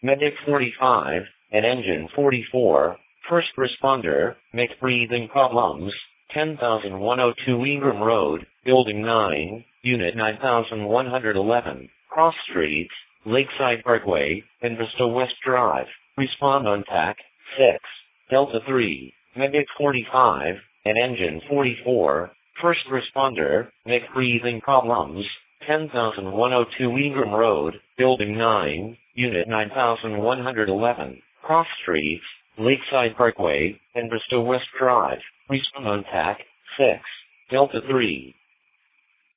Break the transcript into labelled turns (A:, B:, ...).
A: Medic 45, and Engine 44, First Responder, Make Breathing Problems, 10,102 Ingram Road, Building 9, Unit 9111, Cross Streets, Lakeside Parkway, and Vista West Drive. Respond on TAC 6, Delta 3, Medic 45, and Engine 44, First Responder, Make Breathing Problems, 10,102 Ingram Road, Building 9, Unit 9111, Cross Streets, Lakeside Parkway, and Vista West Drive. Respond on TAC 6, Delta 3.